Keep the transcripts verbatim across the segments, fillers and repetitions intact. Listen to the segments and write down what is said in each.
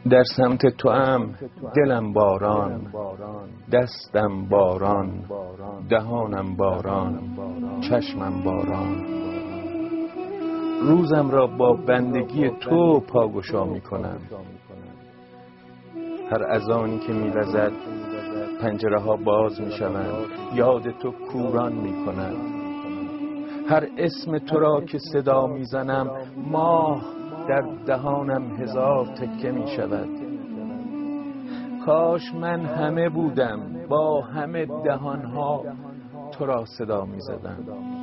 در سمت تو ام دلم باران، دستم باران، دهانم باران، چشمم باران. روزم را با بندگی تو پاگشا می کنم. هر اذانی که می وزد پنجره ها باز می شوند، یاد تو کوران می کند. هر اسم تو را که صدا می زنم ماه در دهانم هزار تکه می شود. کاش من همه بودم با همه دهانها تو را صدا می زدم.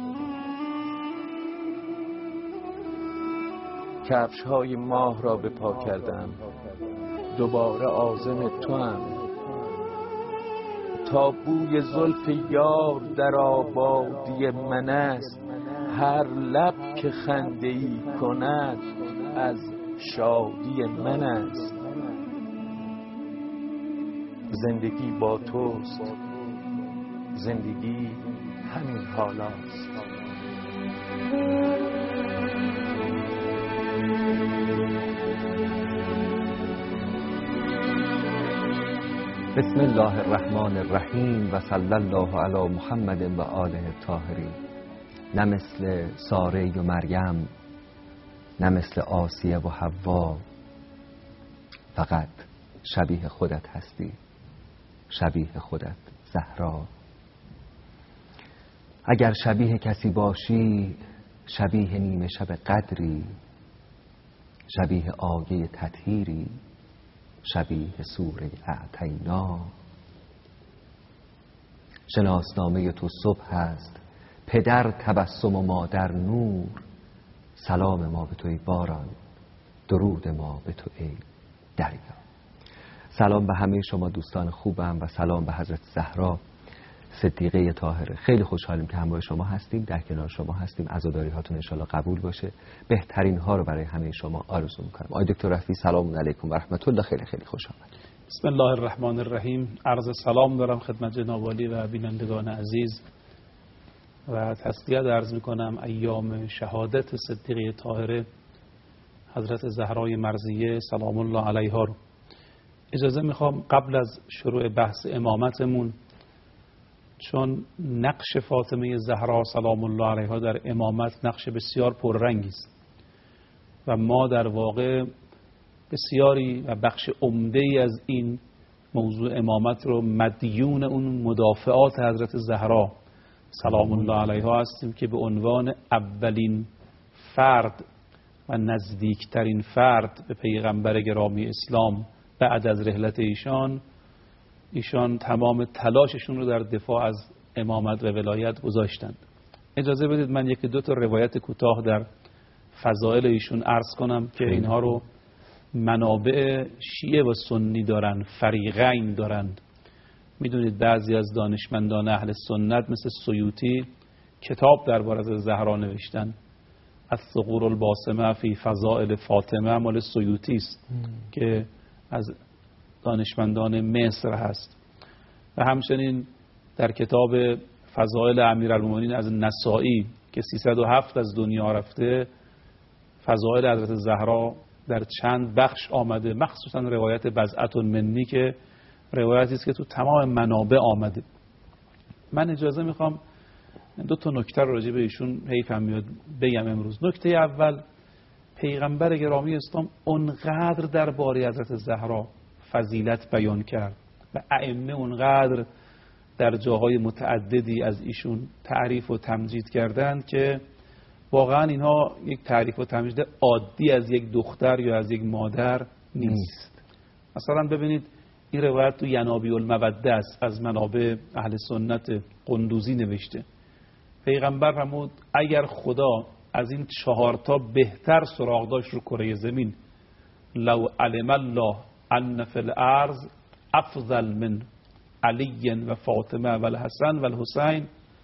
کفش های ماه را به پا کردم، دوباره عازم تو هم. تا بوی زلف یار در آبادی من است، هر لب که خنده ای کند از شادی من است. زندگی با توست، زندگی همین حالاست. بسم الله الرحمن الرحیم و صلی الله علی محمد و آله الطاهرین. نه مثل ساره و مریم، نه مثل آسیه و حوا، فقط شبیه خودت هستی، شبیه خودت زهرا. اگر شبیه کسی باشی، شبیه نیمه شب قدری، شبیه آیه تطهیری، شبیه سوره اعطینا. شناسنامه تو صبح است، پدر تبسم و مادر نور. سلام ما به تو ای باران، درود ما به تو ای دریا. سلام به همه شما دوستان خوبم و سلام به حضرت زهرا صدیقه طاهره. خیلی خوشحالیم که همراه شما هستیم، در کنار شما هستیم. عزاداری هاتون انشالله قبول باشه. بهترین ها رو برای همه شما آرزو میکنم. آقای دکتر رفیعی سلام علیکم و رحمت الله. خیلی خیلی خوش آمد. بسم الله الرحمن الرحیم. عرض سلام دارم خدمت جناب عالی و بینندگان عزیز و تسلیت عرض میکنم ایام شهادت صدیقه طاهره حضرت زهرای مرضیه سلام الله علیها رو. اجازه میخوام قبل از شروع بحث امامتمون، چون نقش فاطمه زهرا سلام الله علیها در امامت نقش بسیار پررنگی است و ما در واقع بسیاری و بخش عمده‌ای از این موضوع امامت رو مدیون اون مدافعات حضرت زهرا سلام الله علیها هستیم که به عنوان اولین فرد و نزدیکترین فرد به پیغمبر گرامی اسلام بعد از رحلت ایشان ایشان تمام تلاششون رو در دفاع از امامت و ولایت گذاشتند. اجازه بدید من یک دو تا روایت کوتاه در فضائل ایشون عرض کنم که اینها رو منابع شیعه و سنی دارن، فریقین دارند. میدونید بعضی از دانشمندان اهل سنت مثل سیوطی کتاب درباره از زهرا نوشتن. الثغور الباسمه فی فضائل فاطمه مال سیوطی است که از دانشمندان مصر هست و همچنین در کتاب فضائل امیرالمومنین از نسائی که سیصد و هفت از دنیا رفته، فضائل حضرت زهرا در چند بخش آمده، مخصوصا روایت بضعة منی که روایتی است که تو تمام منابع آمده. من اجازه میخوام دو تا نکته رو راجع به ایشون حیفم میاد بگم امروز. نکته اول، پیغمبر گرامی اسلام اونقدر درباره حضرت زهرا فضیلت بیان کرد و ائمه اونقدر در جاهای متعددی از ایشون تعریف و تمجید کردند که واقعا اینها یک تعریف و تمجید عادی از یک دختر یا از یک مادر نیست. مثلا ببینید این روایت تو ینابیع الموده است، از منابع اهل سنت قندوزی نوشته. پیغمبر فرمود اگر خدا از این چهارتا بهتر سراغ داشت رو کره زمین، لو علم الله ان فی الارض افضل من علی و فاطمه و الحسن و الحسین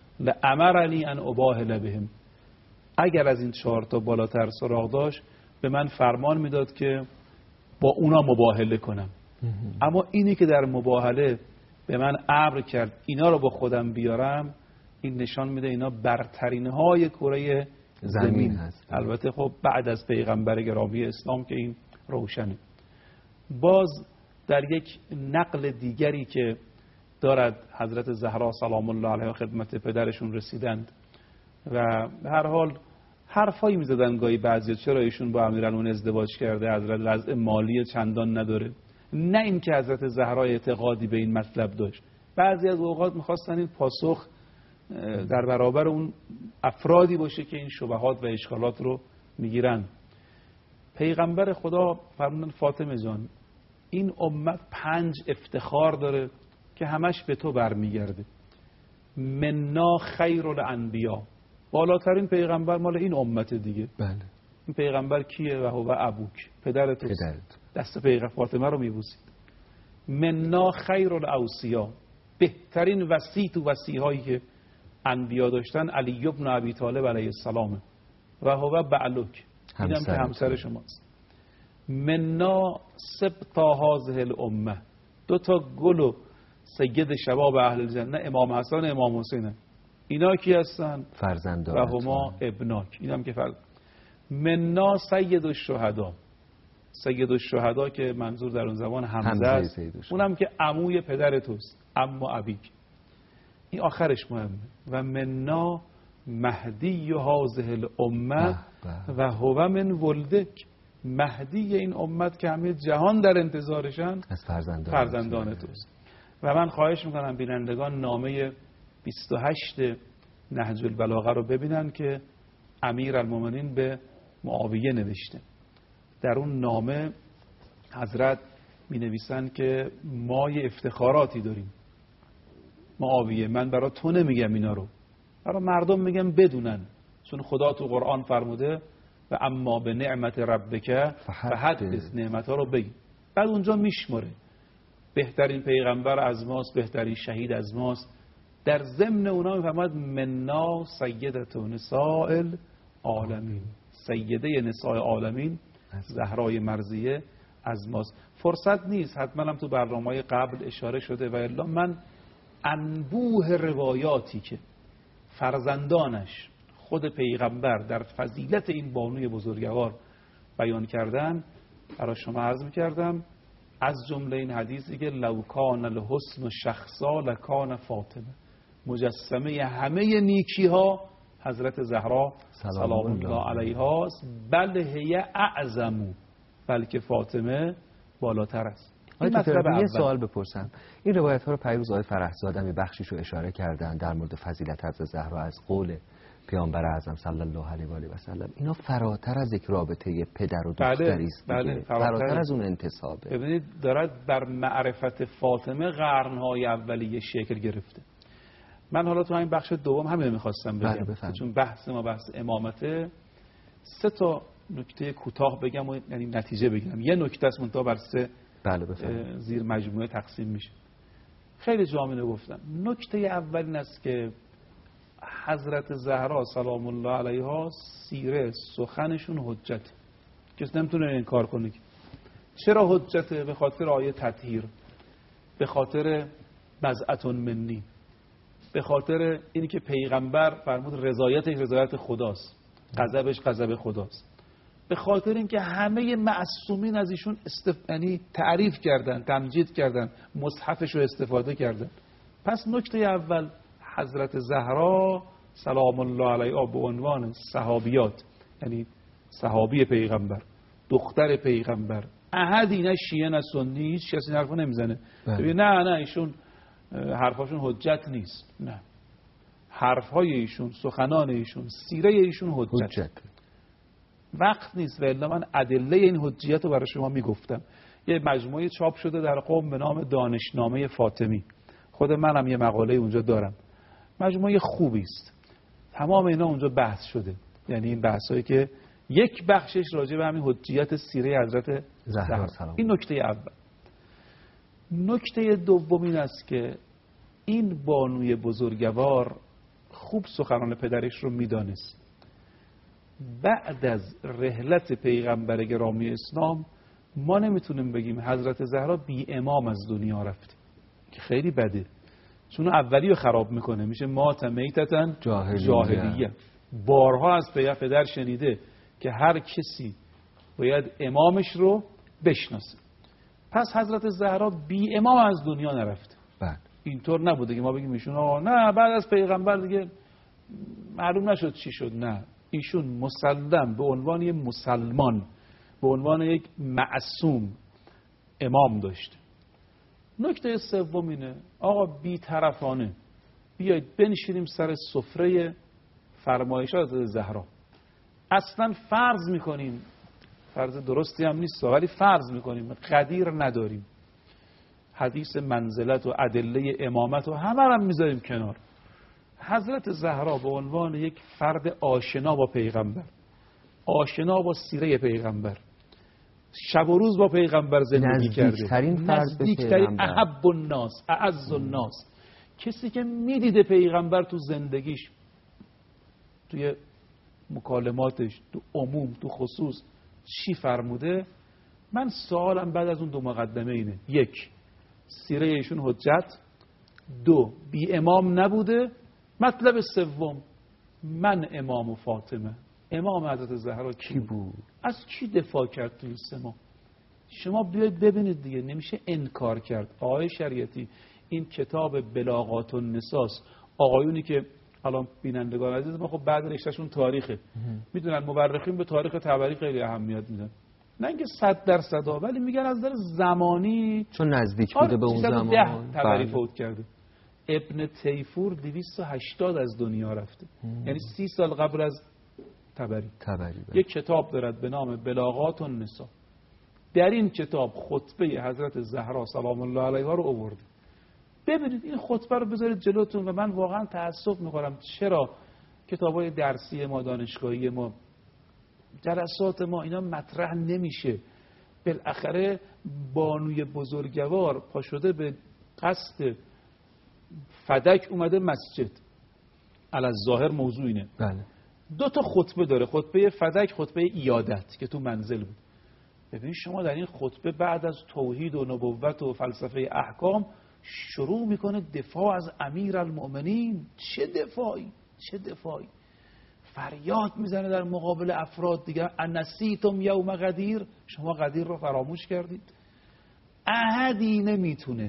لامرنی ان اباهل بهم. اگر از این چهارتا بالاتر سراغ داشت به من فرمان میداد که با اونا مباهله کنم. اما اینی که در مباهله به من امر کرد اینا رو با خودم بیارم، این نشان میده اینا برترین های کره زمین, زمین هست. البته خب بعد از پیغمبر گرامی اسلام که این روشنه. باز در یک نقل دیگری که دارد حضرت زهرا سلام الله علیها خدمت پدرشون رسیدند و به هر حال حرفایی میزدن گاهی بعضی چرا ایشون با امیرالمومنین ازدواج کرده، حضرت وضع مالی چندان نداره، نه اینکه حضرت زهرا اعتقادی به این مطلب داشت. بعضی از اوقات میخواستن این پاسخ در برابر اون افرادی باشه که این شبهات و اشکالات رو میگیرن. پیغمبر خدا فرمودن فاطمه جان این امت پنج افتخار داره که همش به تو برمیگرده. منا خیر الانبیا، بالاترین پیغمبر مال این امت دیگه. بله. این پیغمبر کیه؟ و هو ابوک، پدرت. پدرت. دست پیغمبر فاطمه رو میبوسید. منا خیر الاوصیا، بهترین وصی تو وصیهایی که انبیا داشتن علی ابن ابی طالب علیه السلام و هو بعلک، اینم که همسر شماست. منا سبطا هذه الامه، دو تا گل و سید شباب اهل الجنه امام حسن امام حسین، اینا کی هستن؟ فرزندان. و هما ابناک، اینم که فرزند. منا سید الشهدا، سید الشهدا که منظور در اون زمان حمزه است، اونم که عموی پدر توست، اما ابیک. این آخرش مهمه. و منا مهدی هذه الامه و هو من ولدک، مهدی این امت که همه جهان در انتظارشن از فرزندان, فرزندان توست. و من خواهش میکنم بینندگان نامه بیست و هشت نهج البلاغه رو ببینن که امیرالمومنین به معاویه نوشته. در اون نامه حضرت می نویسن که ما یه افتخاراتی داریم معاویه، من برای تو نمیگم اینا رو، برای مردم میگم بدونن، چون خدا تو قرآن فرموده و اما به نعمت ربک فحدث، نعمت ها رو بگی. بعد اونجا میشمره بهترین پیغمبر از ماست، بهترین شهید از ماست. در ضمن اونا میفرماد منا سیدت نساء العالمین، سیده نساء عالمین زهرای مرضیه از ماست. فرصت نیست، حتما هم تو برنامه‌های قبل اشاره شده و الا من انبوه روایاتی که فرزندانش خود پیغمبر در فضیلت این بانوی بزرگوار بیان کردن برای شما عرض می‌کردم. از جمله این حدیثی که لو کان الحسن شخصا لکان فاطمه، مجسمه همه نیکی ها حضرت زهرا سلام الله علیها است، بل هی اعظم، بلکه فاطمه بالاتر است. این مطلب یه سوال بپرسم، این روایت ها رو پیروز آقای فرحزاده بخشیش رو اشاره کردن در مورد فضیلت حضرت زهرا از قول پیامبر اعظم صلی الله علیه و آله و سلم، اینا فراتر از یک رابطه پدر و دختری است. بله، بله، فراتر, فراتر از اون انتسابه. ببینید دارد بر معرفت فاطمه قرنهای اولیه شکل گرفته. من حالا تو همین بخش دوم همین میخواستم بگم، بله، چون بحث ما بحث امامته. سه تا نکته کوتاه بگم و یعنی نتیجه بگیرم. یه نکته است منتها بر سه بله بفرمایید زیر مجموعه تقسیم میشه. خیلی جامع گفتم. نکته اول این است که حضرت زهرا سلام الله علیها سیره سخنشون حجت، کسی نمیتونه انکار کنه. چرا حجته؟ به خاطر آیه تطهیر، به خاطر بضعتون منی، به خاطر اینی که پیغمبر فرمود رضایتش رضایت خداست، غضبش غضب خداست، به خاطر اینکه همه معصومین از ایشون استف... یعنی تعریف کردن، تمجید کردن، مصحفش رو استفاده کردن. پس نکته اول حضرت زهرا سلام الله علیها به عنوان صحابیات، یعنی صحابی پیغمبر، دختر پیغمبر، احدی نه شیعه نه سنی هیچ کسی حرفو نمیزنه ببین نه نه ایشون حرفاشون حجت نیست. نه، حرفهای ایشون، سخنان ایشون، سیره ایشون حجت, حجت. وقت نیست و الا من ادله این حجیت رو برای شما میگفتم. یه مجموعه چاپ شده در قم به نام دانشنامه فاطمی، خود منم یه مقاله اونجا دارم، مجموعه خوبی است. تمام اینا اونجا بحث شده، یعنی این بحثایی که یک بخشش راجع به همین حجیت سیره حضرت زهرا. این نکته اول. نکته دوم این است که این بانوی بزرگوار خوب سخنان پدرش رو میدانست. بعد از رحلت پیغمبر گرامی اسلام ما نمیتونیم بگیم حضرت زهرا بی امام از دنیا رفت، که خیلی بده، چون اولی رو خراب میکنه، میشه مات میتتن جاهلیه. جاهلیه. بارها از پدر شنیده که هر کسی باید امامش رو بشناسه. پس حضرت زهرا بی امام از دنیا نرفته. بله. اینطور نبوده که ما بگیم ایشون آقا نه بعد از پیغمبر دیگه معلوم نشد چی شد. نه، ایشون مسلم به عنوان یک مسلمان، به عنوان یک معصوم امام داشته. نکته سوم اینه آقا بی‌طرفانه بیایید بنشینیم سر سفره فرمایشات زهرا. اصلا فرض میکنیم، فرض درستی هم نیست ولی فرض میکنیم قدیر نداریم، حدیث منزلت و ادله امامت و همه هم میذاریم کنار. حضرت زهرا به عنوان یک فرد آشنا با پیغمبر، آشنا با سیره پیغمبر، شب و روز با پیغمبر زندگی کرده، نزدیکترین فرد به نزدیکترین احب الناس اعز الناس، کسی که میدیده پیغمبر تو زندگیش، توی مکالماتش، تو عموم، تو خصوص چی فرموده. من سوالم بعد از اون دو مقدمه اینه: یک، سیره ایشون حجت، دو، بی امام نبوده، مطلب سوم، من امام و فاطمه. امام حضرت زهرا کی بود؟ از کی دفاع کرد توی سه ماه؟ شما بیاید ببینید دیگه، نمیشه انکار کرد. آقای شریعتی این کتاب بلاغات النساء، آقایونی که الان بینندگان عزیز ما خب بعد رشتهشون تاریخه، میدونن مورخین به تاریخ طبری خیلی اهمیت میدن، نه اینکه صد درصد ها، ولی میگن از نظر زمانی چون نزدیک بوده به اون زمان. طبری فوت کرده. ابن تیفور دویست و هشتاد از دنیا رفته، یعنی سی سال قبل از طبری. طبری یک کتاب دارد به نام بلاغات النساء. در این کتاب خطبه حضرت زهرا سلام الله علیها رو آورده. ببینید این خطبه رو بذارید جلوتون و من واقعا تأسف میخورم چرا کتابای درسی ما، دانشگاهی ما، جلسات ما اینا مطرح نمیشه. بالاخره بانوی بزرگوار پا شده به قصد فدک اومده مسجد، الظاهر موضوع اینه. بله. دو تا خطبه داره، خطبه فدک، خطبه ایادت که تو منزل بود. ببینید شما در این خطبه بعد از توحید و نبوت و فلسفه احکام شروع میکنه دفاع از امیرالمؤمنین. چه دفاعی، چه دفاعی، فریاد میزنه در مقابل افراد دیگه. انسیتم یوم غدیر، شما غدیر رو فراموش کردید. احدی نمیتونه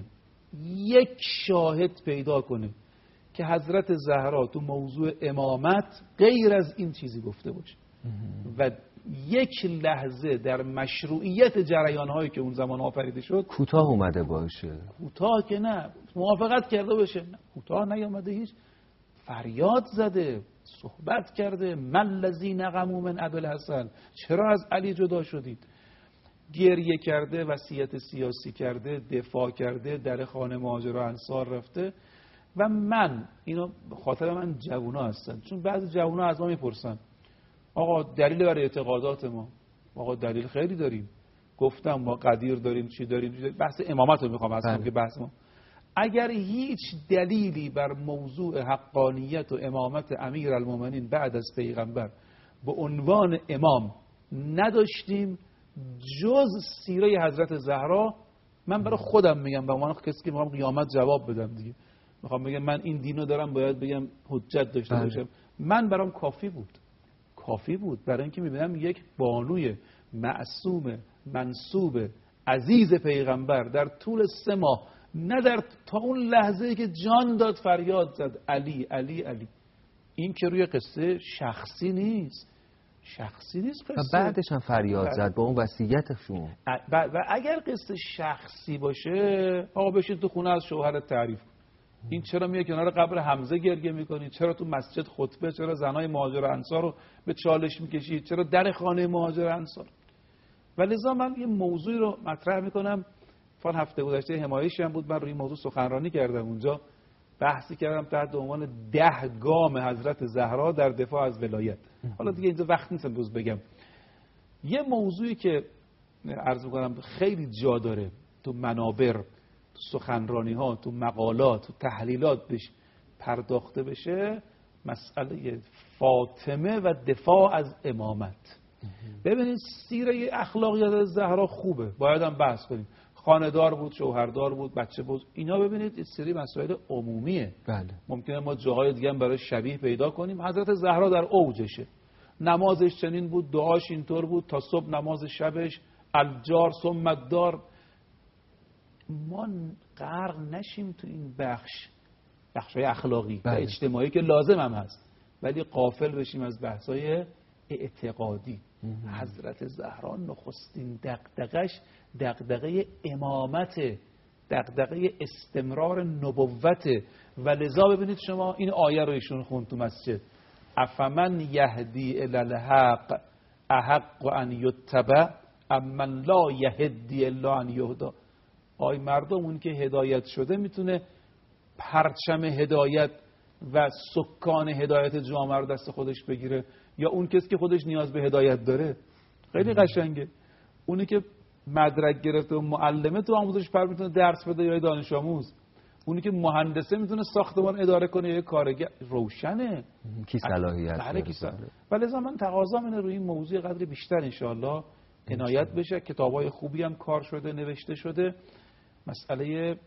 یک شاهد پیدا کنه که حضرت زهرا تو موضوع امامت غیر از این چیزی گفته باشه و یک لحظه در مشروعیت جریان‌هایی که اون زمان آفریده شد کوتاه اومده باشه. کوتاه که نه، موافقت کرده باشه، نه کوتاه نیامده، هیچ فریاد زده، صحبت کرده. من الذی نقموا من ابوالحسن، چرا از علی جدا شدید؟ گریه کرده، وصیت سیاسی کرده، دفاع کرده، در خانه مهاجر و انصار رفته. و من اینو خاطر من جوونا هستن، چون بعضی جوونا از ما میپرسن آقا دلیل برای اعتقادات ما؟ آقا دلیل خیلی داریم، گفتم ما قدیر داریم، چی داریم, چی داریم. بحث امامت رو میخوام اصلا که بحث ما. اگر هیچ دلیلی بر موضوع حقانیت و امامت امیرالمومنین بعد از پیغمبر به عنوان امام نداشتیم جز سیره حضرت زهرا، من برای خودم میگم، به عنوان کسی که میخوام قیامت جواب بدم دیگه، میخوام بگم من این دینو دارم باید بگم حجت داشته باشم. من برام کافی بود، کافی بود برای اینکه میبینم یک بانوی معصوم منسوب عزیز پیغمبر در طول سه ماه، نه در تا اون لحظه‌ای که جان داد فریاد زد علی علی علی. این که روی قصه شخصی نیست، شخصی نیست قصه. و بعدش هم فریاد زد با اون وصیتشون. و اگر قصه شخصی باشه آقا بشین تو خونه از شوهرت تعریف کن. این چرا میاد کنار قبر حمزه گریه میکنی؟ چرا تو مسجد خطبه؟ چرا زنای مهاجر و انصار رو به چالش میکشید؟ چرا در خانه مهاجر و انصار؟ ولذا من یه موضوعی رو مطرح میکنم. فان هفته گذشته حمایشی هم بود، من روی این موضوع سخنرانی کردم، اونجا بحثی کردم تحت عنوان ده گام حضرت زهرا در دفاع از ولایت. حالا دیگه اینجا وقت نیست امروز بگم. یه موضوعی که عرض میکنم خیلی جا داره تو منابر، تو سخنرانی ها، تو مقالات، تو تحلیلات بهش پرداخته بشه، مسئله فاطمه و دفاع از امامت. ببینید سیره اخلاقیات زهرا خوبه، باید هم بحث کنیم. خانه‌دار بود، شوهردار بود، بچه بود، اینا ببینید این سری مسائل عمومیه. بله. ممکنه ما جاهای دیگه هم برای شبیه پیدا کنیم. حضرت زهرا در اوجشه، نمازش چنین بود، دعاش اینطور بود، تا صبح نماز شبش، الجار ثم الدار. ما غرق نشیم تو این بخش بخشای اخلاقی بله. و اجتماعی که لازم هم هست، ولی غافل بشیم از بحثای اعتقادی. حضرت زهرا نخستین دغدغش دغدغه امامت، دغدغه استمرار نبوت. و لذا ببینید شما این آیه رو ایشون خوند تو مسجد، افمن یهدی الی الحق احق ان یتبع امن لا یهدی الا ان یهدا. آی مردم، اون که هدایت شده میتونه پرچم هدایت و سکان هدایت جامعه رو دست خودش بگیره، یا اون کسی که خودش نیاز به هدایت داره؟ خیلی قشنگه. اونی که مدرک گرفته و معلمه تو آموزش پر میتونه درس بده یا دانش آموز، اونی که مهندسه میتونه ساختمان اداره کنه یا کارگر. روشنه کی صلاحیت داره. ولی من تقاضام اینه روی این موضوع قدر بیشتر انشاءالله عنایت بشه. کتابای خوبی هم کار شده، نوشته شده. مسئله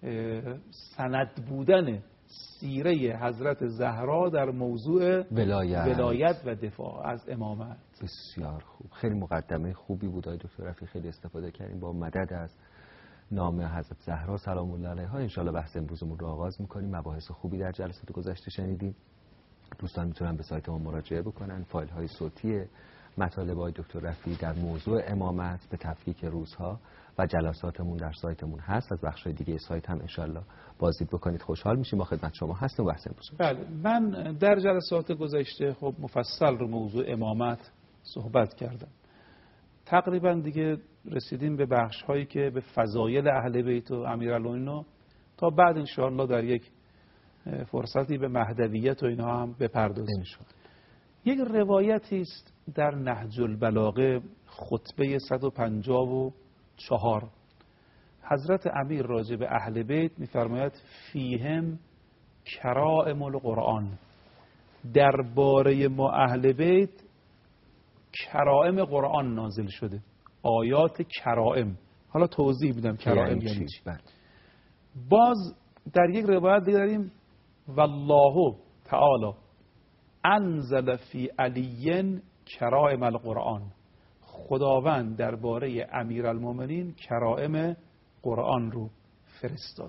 سند بودن سیره حضرت زهرا در موضوع ولایت, ولایت و دفاع از امامت. بسیار خوب، خیلی مقدمه خوبی بود آقای دکتر رفیع، خیلی استفاده کردیم. با مدد از نام حضرت زهرا سلام الله علیها ان شاء الله بحث امروزمون رو آغاز می‌کنیم. مباحث خوبی در جلسات گذشته شنیدیم. دوستان میتونن به سایت ما مراجعه بکنن. فایل های صوتی مطالب آقای دکتر رفیع در موضوع امامت به تفکیک روزها و جلساتمون در سایتمون هست. از بخش‌های دیگه سایت هم ان شاء الله بازدید بکنید، خوشحال میشیم. ما خدمت شما هستیم و بحث امروز. بله، من در جلسات گذشته خب مفصل رو موضوع امامت صحبت کردم. تقریبا دیگه رسیدیم به بخش هایی که به فضایل اهل بیت و امیرالمومنین، تا بعد ان شاء الله در یک فرصتی به مهدویت و اینها هم بپردازیم. یک روایتی است در نهج البلاغه خطبه صد و پنجاه و چهار، حضرت امیر راجع به اهل بیت می‌فرماید فیهم کرائم القرآن، درباره ما اهل بیت کرائم قرآن نازل شده، آیات کرائم. حالا توضیح میدم کرائم یعنی چی. باز در یک روایت دیگه داریم والله تعالی انزل فی علی کرائم القرآن، خداوند درباره امیرالمومنین کرائم قرآن رو فرستاد.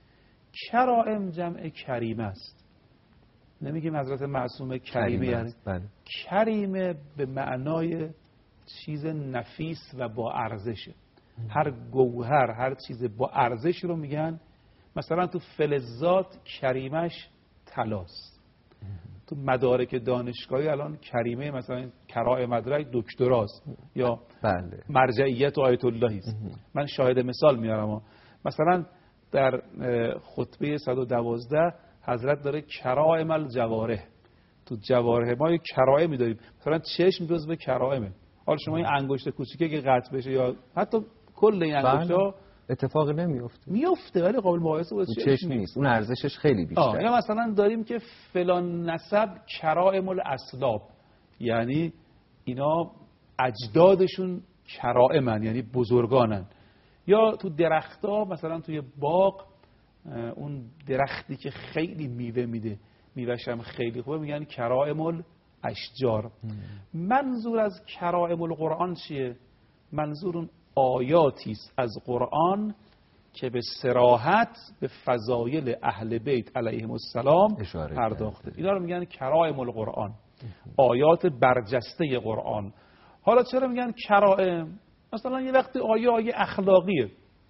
کرائم جمع کریمه است، نمیگیم حضرت معصومه کریمه، یعنی بله. کریمه به معنای چیز نفیس و با ارزشه. هر گوهر، هر چیز با ارزش رو میگن. مثلا تو فلزات کریمش طلاست. تو مدارک دانشگاهی الان کریمه مثلا کرای مدرک دکتراست یا بله. مرجعیت و آیت اللهی است. من شاهد مثال میارم. مثلا در خطبه صد و دوازده حضرت داره کرائم الجوارح، تو جوارح ما یک کرائمی داریم. مثلا چشم جزو کرائمه. حالا شما این انگشت کوچیکه که قطع بشه یا حتی کل این انگشتا اتفاق نمیفته، میفته ولی قابل مقایسه با چشم, چشم نیست. اون ارزشش خیلی بیشتره. یا مثلا داریم که فلان نسب کرائم الاسلاب، یعنی اینا اجدادشون کرائمن، یعنی بزرگانن. یا تو درخت‌ها مثلا توی باغ اون درختی که خیلی میوه میده، میوه‌ش هم خیلی خوبه، میگن کرائم الاشجار. منظور از کرائم القرآن چیه؟ منظور اون آیاتی است از قرآن که به صراحت به فضایل اهل بیت علیهم السلام پرداخته. اینا رو میگن کرائم القرآن، آیات برجسته قرآن. حالا چرا میگن کرائم؟ مثلا یه وقتی آیه آیه اخلاقیه،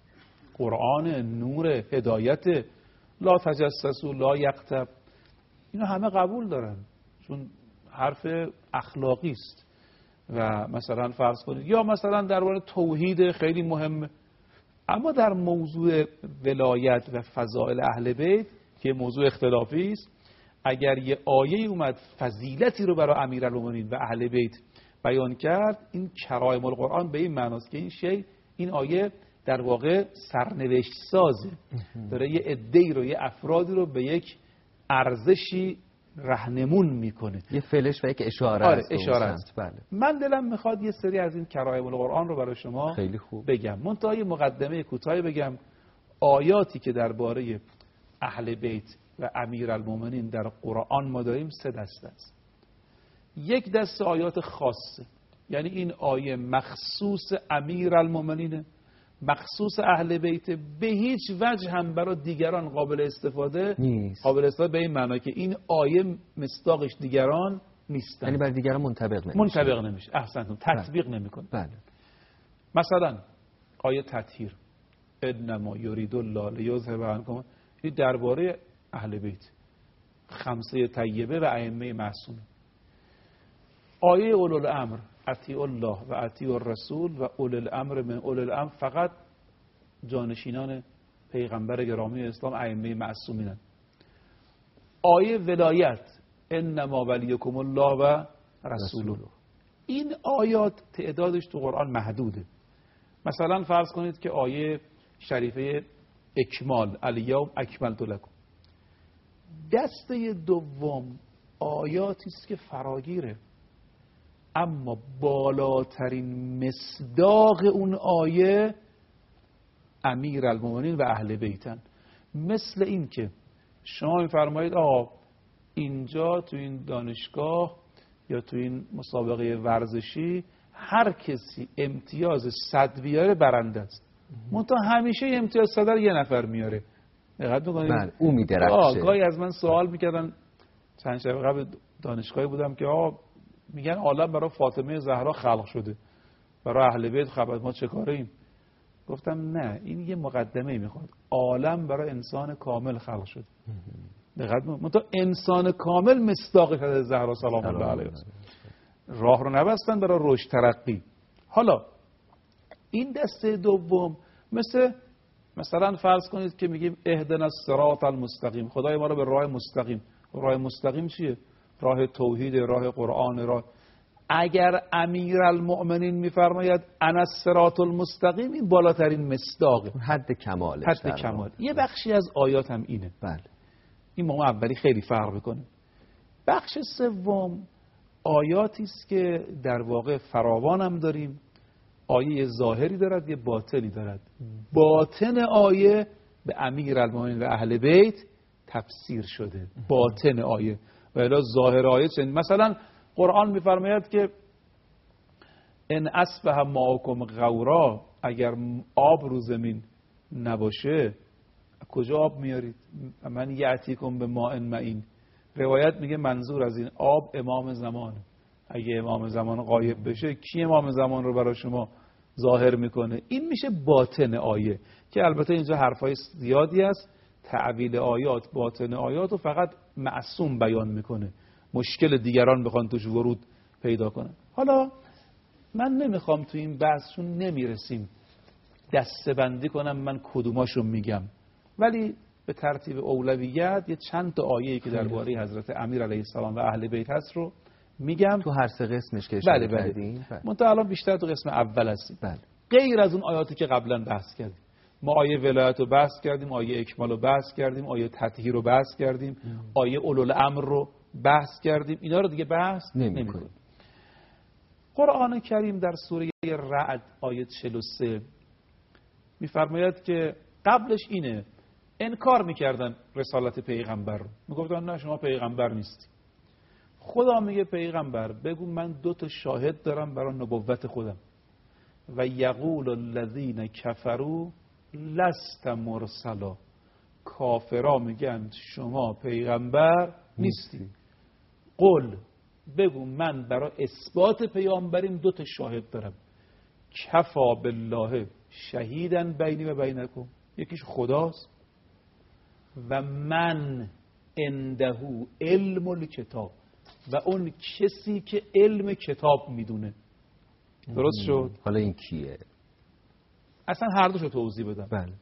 قرآن نور هدایت، لا تجسسوا لا یغتب، اینا همه قبول دارن چون حرف اخلاقی است. و مثلا فرض کنید یا مثلا درباره توحید خیلی مهمه. اما در موضوع ولایت و فضائل اهل بیت که موضوع اختلافی است، اگر یه آیه اومد فضیلتی رو برای امیرالمومنین و اهل بیت بیان کرد، این کرائم القرآن به این معناست که این شی، این آیه در واقع سرنوشت سازه، داره یه عده‌ای رو، یه افرادی رو به یک ارزشی رهنمون میکنه. یه فلش و یک اشاره آره است. اشاره است. بله. من دلم میخواد یه سری از این کرائم القرآن رو برای شما خیلی خوب بگم. منتها یه مقدمه کوتاهی بگم. آیاتی که درباره اهل بیت و امیرالمومنین در قرآن ما داریم سه دسته است. یک دسته آیات خاصه، یعنی این آیه مخصوص امیرالمومنینه مخصوص اهل بیت به هیچ وجه هم برای دیگران قابل استفاده نیست. قابل استفاده به این معنی که این آیه مصداقش دیگران نیستن، یعنی برای دیگران منطبق نمیشه. منطبق نمیشه. احسنتون، تطبیق نمیکنه. بله. مثلا آیه تطهیر، انما یرید الله لیذهب عنکم، این درباره اهل بیت، خمسه طیبه و ائمه معصوم. آیه اولو الامر، اطیعوا الله و اطیعوا الرسول و اولو الامر من اولو الامر، فقط جانشینان پیغمبر گرامی اسلام ائمه معصومینن. آیه ولایت، انما ولیکم الله و رسوله. این آیات تعدادش تو قرآن محدوده. مثلا فرض کنید که آیه شریفه اکمال، الیوم اکملت لکم، دسته دوم آیاتی است که فراگیره، اما بالاترین مصداق اون آیه امیر المومنین و اهل بیتن. مثل این که شما میفرمایید آقا اینجا تو این دانشگاه یا تو این مسابقه ورزشی هر کسی امتیاز صد بیاره برنده است. منتها همیشه امتیاز صد رو یه نفر میاره. دقت می‌کنید؟ بله، او میدرخشه. گاهی از من سوال میکردن، چند شب قبل دانشگاهی بودم که آقا میگن عالم برای فاطمه زهرا خلق شده، برای اهل بیت خبر ما چه کاره ایم؟ گفتم نه، این یه مقدمه میخواد. عالم برای انسان کامل خلق شده. دقت منتها انسان کامل مصداق حضرت زهرا سلام الله علیها. راه رو نبستن برای رشد ترقی. حالا این دسته دوم مثل مثلا فرض کنید که میگیم اهدنا الصراط المستقیم، خدای ما رو به راه مستقیم. راه مستقیم چیه؟ راه توحید، راه قرآن. راه اگر امیرالمؤمنین میفرماید انا الصراط المستقیم، این بالاترین مصداق، حد کمالش. حد کمال. یه بخشی از آیات هم اینه. بله. این ما اولی خیلی فرق میکنه. بخش سوم آیاتی است که در واقع فراوان هم داریم. آیه ظاهری دارد، یه باطنی دارد. باطن آیه به امیرالمومنین و اهل بیت تفسیر شده. باطن آیه و الا ظاهر آیه چند. مثلا قرآن میفرماید که ان اصبح ماءکم غورا، اگر آب رو زمین نباشه کجا آب میارید؟ من یأتیکم به ماء معین. روایت میگه منظور از این آب امام زمان. اگه امام زمان غایب بشه کی امام زمان رو برای شما ظاهر میکنه؟ این میشه باطن آیه، که البته اینجا حرفای زیادی است. تعبیل آیات، باطن آیات رو فقط معصوم بیان میکنه، مشکل دیگران بخوان توش ورود پیدا کنن. حالا من نمیخوام تو این بحثشون نمیرسیم دسته بندی کنم من کدوماشو میگم، ولی به ترتیب اولویت یه چند تا آیه‌ای که درباره حضرت امیر علیه السلام و اهل بیت هست رو میگم تو هر سه قسمش که اشاره بله کردیم. بله. منتها الان بیشتر تو قسم اول هستیم. بله. غیر از اون آیاتی که قبلا بحث کردیم. ما آیه ولایت رو بحث کردیم، آیه اکمال رو بحث کردیم، آیه تطهیر رو بحث کردیم، ام. آیه اولوالامر رو بحث کردیم. اینا رو دیگه بحث نمی‌کنیم. قرآن کریم در سوره رعد آیه چهل و سه می‌فرماید که قبلش اینه انکار می‌کردن رسالت پیغمبر رو. میگفتن نه شما پیغمبر نیستی. خدا میگه پیغمبر بگو من دو تا شاهد دارم برای نبوت خودم. و یقول الذین کفروا لست مرسلا، کافرا میگن شما پیغمبر نیستی. قل بگو من برای اثبات پیامبریم دو تا شاهد دارم. کفا بالله شهیدا بینی و بینکم، یکیش خداست و من عنده علم الکتاب، و اون کسی که علم کتاب میدونه. درست شد؟ حالا این کیه؟ اصلا هر دوشو توضیح بدم. بله.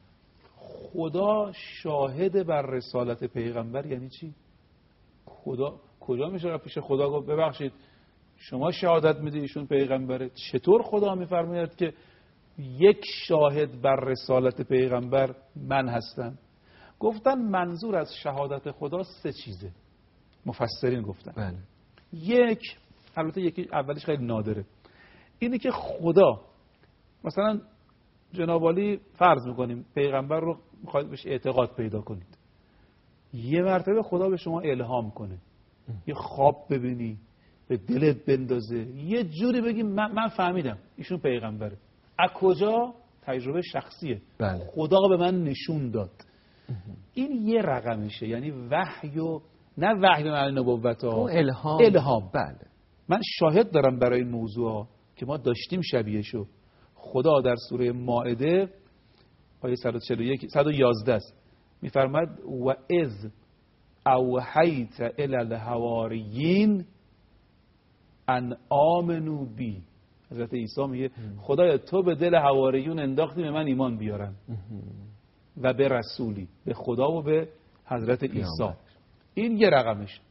خدا شاهد بر رسالت پیغمبر یعنی چی؟ خدا کجا میشه پیش خدا گفت ببخشید شما شهادت میدی ایشون پیغمبره؟ چطور خدا میفرماید که یک شاهد بر رسالت پیغمبر من هستم؟ گفتن منظور از شهادت خدا سه چیزه. مفسرین گفتن. بله. یک، البته یکی اولیش خیلی نادره، اینه که خدا مثلا جناب عالی فرض میکنیم پیغمبر رو میخواید بهش اعتقاد پیدا کنید، یه مرتبه خدا به شما الهام کنه، یه خواب ببینی به دلت بندازه، یه جوری بگی من, من فهمیدم ایشون پیغمبره. از کجا؟ تجربه شخصیه. بله. خدا به من نشون داد. این یه رقمشه، یعنی وحی و نه وحی به معنی نبوت ها، الهام. الهام. بله. من شاهد دارم برای این موضوع ها که ما داشتیم شبیهشو. خدا در سوره مائده آیه صد و چهل و یک صد و یازده است، میفرماد و اذ اوحیت الی الحواریین ان آمنوا بی. حضرت عیسی میگه خدایا تو به دل حواریون انداختی به من ایمان بیارن و به رسولی، به خدا و به حضرت عیسی. این یه رقمش.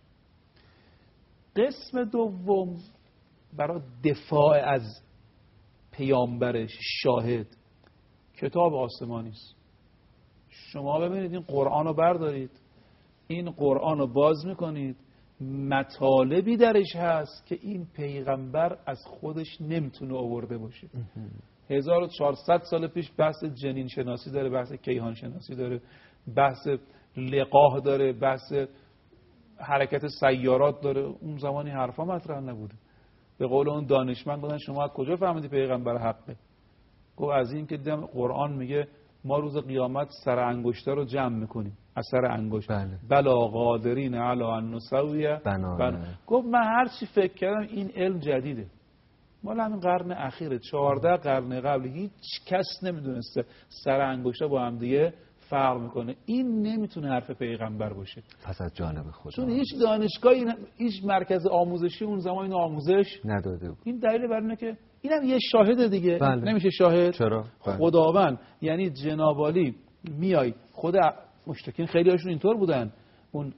قسم دوم برای دفاع از پیامبرش شاهد، کتاب آسمانی است. شما ببینید این قرآن رو بردارید، این قرآن رو باز میکنید، مطالبی درش هست که این پیغمبر از خودش نمیتونه آورده باشه. هزار و چهارصد سال پیش بحث جنین شناسی داره، بحث کیهان شناسی داره، بحث لقاح داره، بحث حرکت سیارات داره. اون زمانی حرفا مطرح نبوده. به قول اون دانشمند بودن شما از کجا فهمیدی پیغمبر حقه؟ گفت از این که دیدم قرآن میگه ما روز قیامت سر انگشتا رو جمع میکنیم، از سر انگشت. بله. بلا قادرین علی ان نسوی بنانه. گفت من هر چی فکر کردم این علم جدیده، مال همین قرن اخیره، چهارده قرن قبل هیچ کس نمیدونسته سر انگشتا با هم دیگه فرق میکنه. این نمیتونه حرف پیغمبر باشه، پس از جانب خدا، چون هیچ دانشگاهی، هیچ مرکز آموزشی اون زمان اینو آموزش نداده بود. این دلیل بر اینه که اینم یه شاهد دیگه. بله. نمیشه شاهد؟ چرا؟ بله. خداوند یعنی جناب عالی میای، خود مشرکین خیلی هاشون اینطور بودن. اون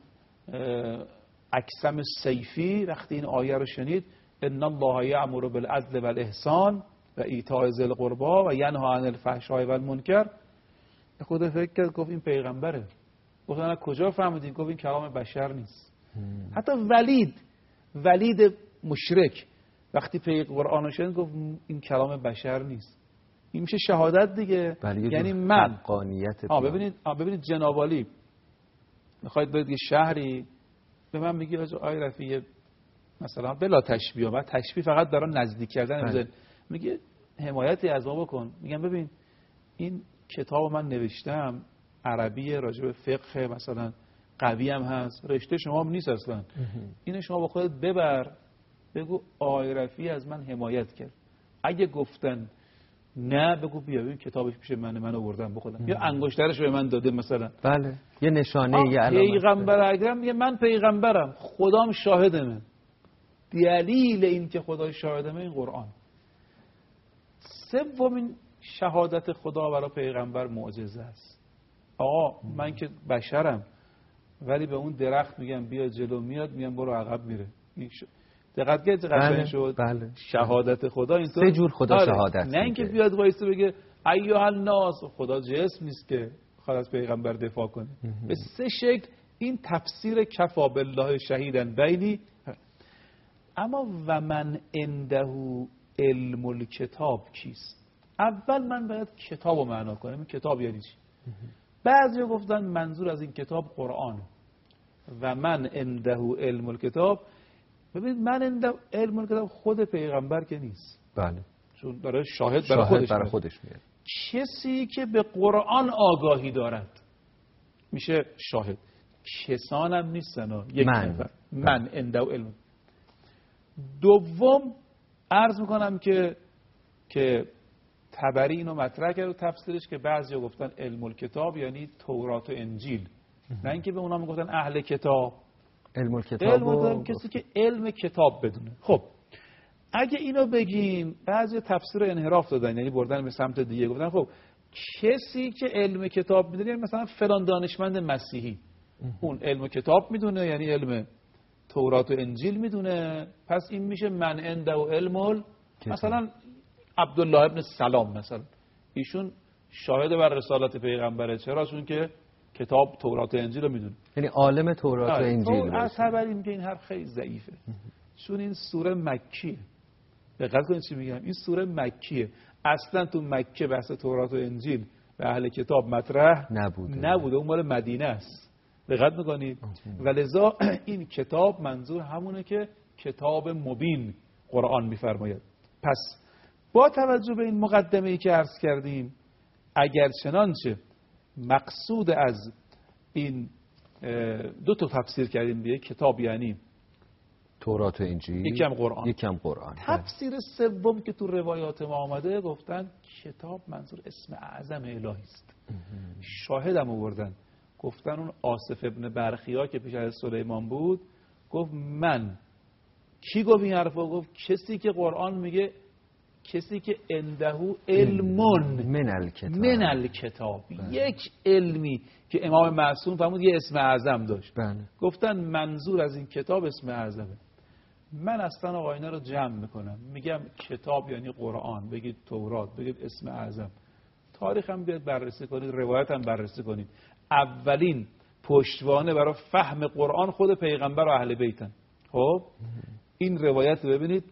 اکسم سیفی وقتی این آیه رو شنید ان الله یأمر بالعدل والاحسان و ایتاء ذی القربی و ینهی عن الفحشاء والمنکر، خود فکر کرد گفت این پیغمبره. گفت انا کجا فهمیدین؟ گفت این کلام بشر نیست. هم. حتی ولید ولید مشرک وقتی پیغمبر قرآن رو شنید گفت این کلام بشر نیست. این میشه شهادت دیگه. یعنی من حقانیت. آ ببینید آ ببینید جناب عالی میخواید برید یه شهری به من میگی آی رفیع مثلا بلا تشبیه، بعد تشبیه فقط برای نزدیک کردن بزن، میگه حمایتی از ما بکن. میگم ببین این کتاب من نوشتم عربی، راجع به فقه مثلا قوی هم هست، رشته شما هم نیست اصلا. اینو شما با خودت ببر بگو آی رفیع از من حمایت کرد. اگه گفتن نه بگو بیا ببین کتابش پیش منه، من آوردم بخودم، یا انگشترش به من داده مثلا. بله یه نشانه، یه علامت. پیغمبر اکرم میگه من پیغمبرم، خدام شاهدمه. دلیل این که خدا شاهدمه این قرآن. سومین شهادت خدا برای پیغمبر معجزه است. آقا من که بشرم ولی به اون درخت میگم بیا جلو، میاد، میگم برو عقب، میره. دقت کنید قشنگ شد. بله. شهادت خدا اینطور سه جور خدا آره. شهادت. نه اینکه بیاد وایسه بگه ایها الناس، خدا جسم نیست که خدا از پیغمبر دفاع کنه. به سه شکل این تفسیر کفا بالله شهیدن بینی. اما و من عنده علم الکتاب کیست؟ اول من باید کتاب رو معنا کنم. این کتاب یعنی چی؟ بعضی گفتن منظور از این کتاب قرآن. و من عنده علم الکتاب، ببینید من عنده علم الکتاب خود پیغمبر که نیست. بله. چون برای شاهد برای خودش, برای خودش میاد. کسی که به قرآن آگاهی دارد میشه شاهد. کسان هم نیستن، یک من. نفر. من عنده علم. دوم عرض میکنم که که طبری اینو مطرح کرد و تفسیرش که بعضیا گفتن علم الکتاب یعنی تورات و انجیل، نه اینکه به اونا میگفتن اهل کتاب. علم الکتاب علم الکتاب کسی که علم کتاب بدونه. خب اگه اینو بگیم بعضی تفسیر انحراف دادن، یعنی بردن به سمت دیگه، گفتن خب کسی که علم کتاب میدونه یعنی مثلا فلان دانشمند مسیحی اون علم کتاب میدونه، یعنی علم تورات و انجیل میدونه، پس این میشه من عنده و علم. مثلا عبدالله ابن سلام مثلا ایشون شاهد بر رسالت پیغمبره. چرا؟ چون که کتاب تورات و انجیل رو میدونه، یعنی عالم تورات و انجیل. از خبر این که این حرف خیلی ضعیفه، چون این سوره مکیه. دقت کنید چی میگم، این سوره مکیه. اصلا تو مکه بحث تورات و انجیل و اهل کتاب مطرح نبوده نبوده اون مال مدینه است. دقت میکنید؟ ولذا این کتاب منظور همونه که کتاب مبین قرآن میفرماید. پس با توجه به این مقدمه ای که عرض کردیم اگر چنانچه مقصود از این دو تا تفسیر کردیم دیگه، کتاب یعنی تورات و انجیل، یکم قرآن یکم قرآن. تفسیر سوم که تو روایات ما آمده گفتن کتاب منظور اسم اعظم الهی است. شاهدم آوردن، گفتن اون آصف ابن برخیا که پیش از سلیمان بود گفت من، کی گفت این حرفو؟ گفت کسی که قرآن میگه کسی که اندهو علمون من الکتاب، من الکتاب، یک علمی که امام معصوم فرمود یه اسم اعظم داشت. بله. گفتن منظور از این کتاب اسم اعظمه. من اصلا آقا اینا رو جمع میکنم، میگم کتاب یعنی قرآن، بگید تورات، بگید اسم اعظم، تاریخ هم بیاد بررسی کنید، روایت هم بررسی کنید. اولین پشتوانه برای فهم قرآن خود پیغمبر و اهل بیتن. خب این روایت رو ببینید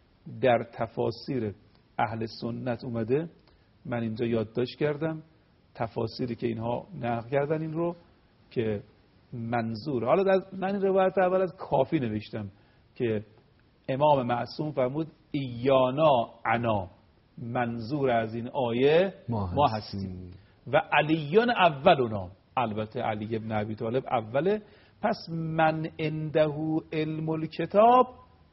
در تفاسیر اهل سنت اومده، من اینجا یادداشت کردم تفاسیری که اینها نقل کردن این رو که منظور، حالا من این روایت اول از کافی نوشتم که امام معصوم فرمود ایانا عنا، منظور از این آیه ما, ما هستیم و علیون اولنا، البته علی ابن ابی طالب اوله. پس من عنده علم الکتاب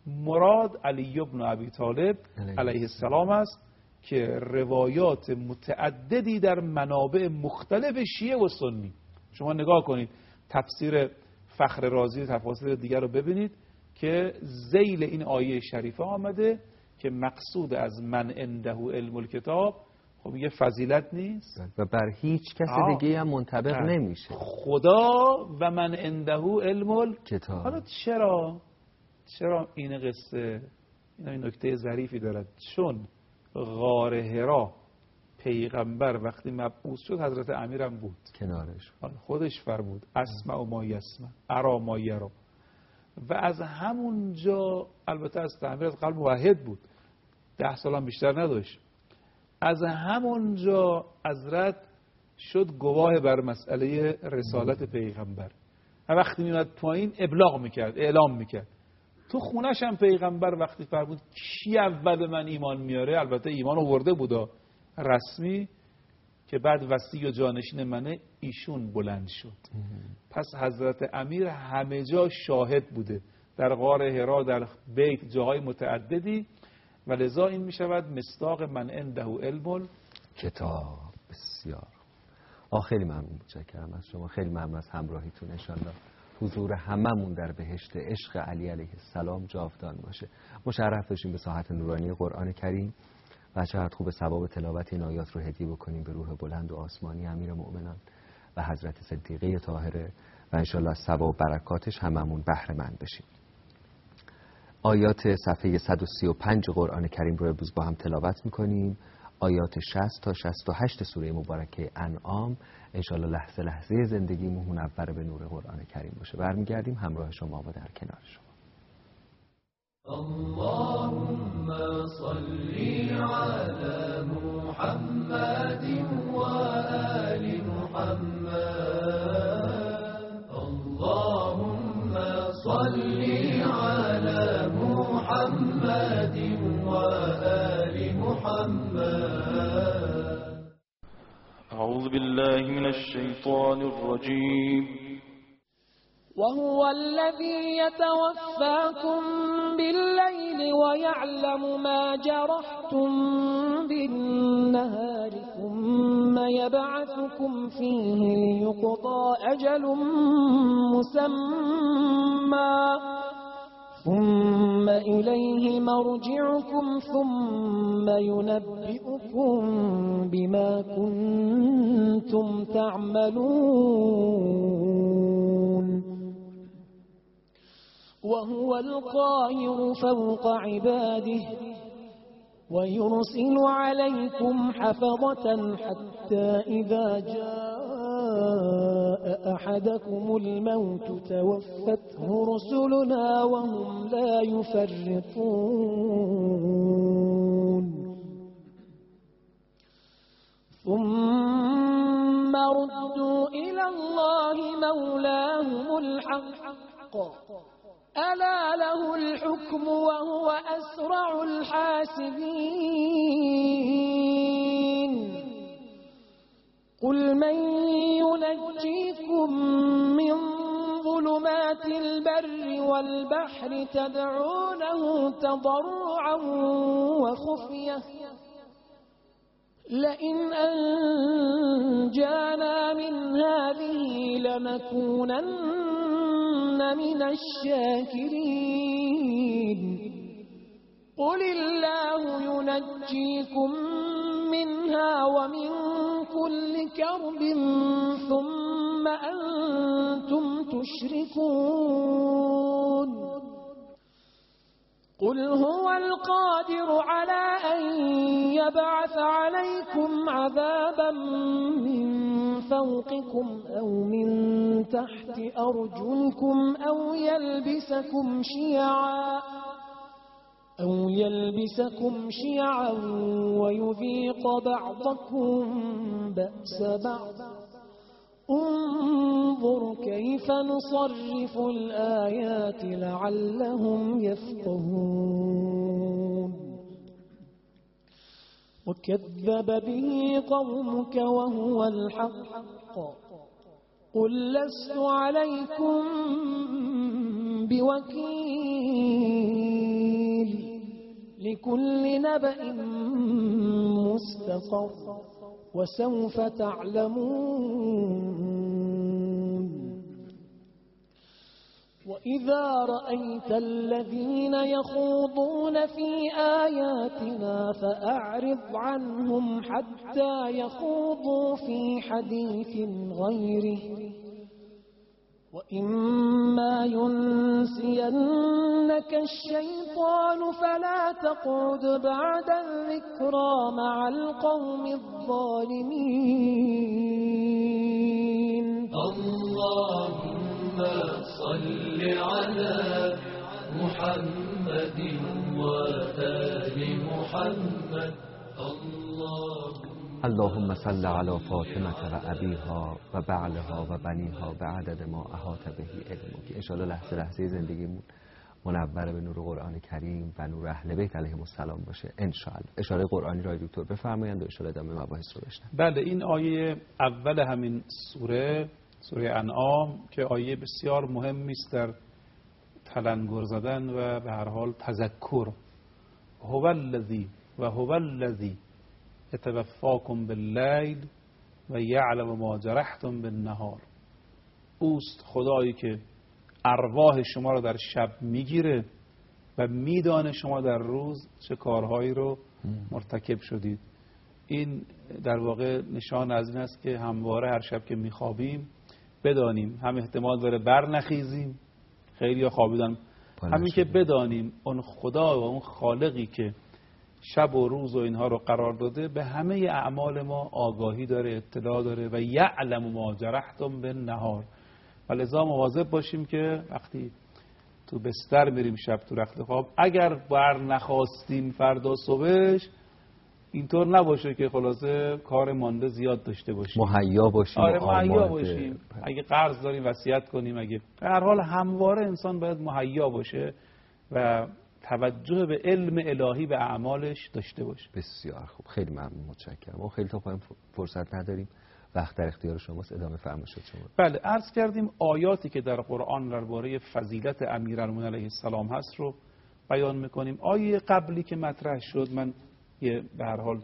مراد علی ابن ابی طالب علیه السلام است که روایات متعددی در منابع مختلف شیعه و سنی، شما نگاه کنید تفسیر فخر رازی تفاسیر دیگر رو ببینید که ذیل این آیه شریفه آمده که مقصود از من عنده علم الکتاب خب یه فضیلت نیست و بر هیچ کس دیگه هم منطبق آه. نمیشه. خدا و من عنده علم الکتاب. حالا چرا چرا این قصه این نکته ظریفی دارد؟ چون غار حرا پیغمبر وقتی مبعوث شد حضرت امیرم بود کنارش، خودش فرمود اسمع و ما یسمع ارا ما یرا، و از همونجا البته از تعمیر از قلب موحد بود، ده سال هم بیشتر نداشت، از همونجا حضرت شد گواه بر مسئله رسالت پیغمبر. وقتی میاد پایین ابلاغ میکرد، اعلام میکرد. تو خونش هم پیغمبر وقتی فرمود کی اول به من ایمان میاره، البته ایمان آورده بودا رسمی، که بعد وصی و جانشین منه، ایشون بلند شد. پس حضرت امیر همه جا شاهد بوده، در غار حرا، در بیت، جاهای متعددی، و لذا این می شود مصداق من عنده علم کتاب. بسیار آه خیلی ممنون، متشکرم از شما، خیلی ممنون از همراهیتون. انشالله حضور هممون در بهشت عشق علی علیه السلام جاودان باشه. مشرف بشیم به ساحت نورانی قرآن کریم و چقدر خوب ثواب تلاوت این آیات رو هدیه بکنیم به روح بلند و آسمانی امیر مؤمنان و حضرت صدیقه طاهره و انشالله از ثواب برکاتش هممون بهره مند بشیم. آیات صفحه صد و سی و پنج قرآن کریم رو امروز با هم تلاوت میکنیم. آیات شصت تا شصت و هشت سوره مبارکه انعام. انشالله لحظه لحظه زندگیمون منور به نور قرآن کریم باشه. برمیگردیم همراه شما و در کنار شما. اللهم صل على محمد و آل محمد. اللهم صل على محمد و آل محمد. أعوذ بالله من الشيطان الرجيم. وهو الذي يتوفاكم بالليل ويعلم ما جرحتم بالنهار ثم يبعثكم فيه ليقضى أجل مسمى ثم إليه مرجعكم ثم ينبئكم بما كنتم تعملون. وهو القاهر فوق عباده ويرسل عليكم حفظة حتى إذا جاء أحدكم الموت توفته رسلنا وهم لا يفرطون. ثم ردوا إلى الله مولاهم الحق ألا له الحكم وهو أسرع الحاسبين. والبحر تدعونه تضرعا وخفية لئن أنجانا من هذه لنكونن من الشاكرين قل الله ينجيكم منها ومن كل كرب ثم أنتم تشركون قل هو القادر على أن يبعث عليكم عذابا من فوقكم أو من تحت أرجلكم أو يلبسكم شيعا أو يلبسكم شيعا ويذيق بعضكم بأس بعض انظر كيف نصرف الآيات لعلهم يفقهون وكذب به قومك وهو الحق قل لست عليكم بوكيل لكل نبأ مستقر وسوف تعلمون وإذا رأيت الذين يخوضون في آياتنا فأعرض عنهم حتى يخوضوا في حديث غيره وإما ينسينك الشيطان فلا تقعد بعد الذكرى مع القوم الظالمين اللهم صل على محمد وآل محمد اللهم اللهم صل على فاطمه و ابیها و بعلها و بنیها به عدد ما احاط به علمک. ان شاء الله لحظه لحظه زندگیمون منور به نور قرآن کریم و نور اهل بیت علیهم السلام باشه ان شاء الله. اشاره قرآنی را دکتر بفرمایند و ان شاء الله ادامه مباحث رو بشنویم. بله، این آیه اول همین سوره سوره انعام که آیه بسیار مهمی است در تلنگر زدن و به هر حال تذکر. هو الذی و هو الذی یتوفاکم باللیل و یعلم ما جرحتم بالنهار. اوست خدایی که ارواح شما رو در شب میگیره و میدانه شما در روز چه کارهایی رو مرتکب شدید. این در واقع نشان از این است که همواره هر شب که میخوابیم بدانیم هم احتمال داره بر نخیزیم، خیلی ها خوابیدن، همین که بدانیم اون خدا و اون خالقی که شب و روز و اینها رو قرار داده به همه اعمال ما آگاهی داره، اطلاع داره و یعلم ما جرحتم بالنهار. و لذا مواظب باشیم که وقتی تو بستر میریم شب تو رخت خواب اگر بر نخواستیم فردا صبحش اینطور نباشه که خلاصه کار مانده زیاد داشته باشیم، مهیا باشیم. آره مهیا باشیم. اگه قرض داریم وصیت کنیم. اگه به هر حال همواره انسان باید مهیا باشه و توجه به علم الهی به اعمالش داشته باشه. بسیار خوب، خیلی ممنون، متشکرم. ما خیلی تا پایان فرصت نداریم، وقت در اختیار شماست. ادامه فرمایشات شما. بله، عرض کردیم آیاتی که در قرآن درباره فضیلت امیرالمومنین علیه السلام هست رو بیان میکنیم. آیه قبلی که مطرح شد من یه به هر حال